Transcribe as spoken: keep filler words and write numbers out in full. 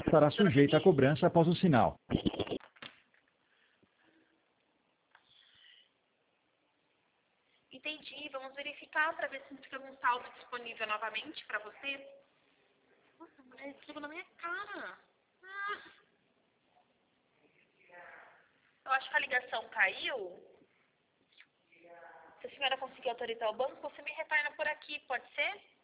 estará sujeita a cobrança após o sinal. Entendi. Vamos verificar para ver se não fica algum saldo disponível novamente para você. Nossa, a mulher escreveu na minha cara. Ah, eu acho que a ligação caiu. Se a senhora conseguir autorizar o banco, você me retorna por aqui, pode ser?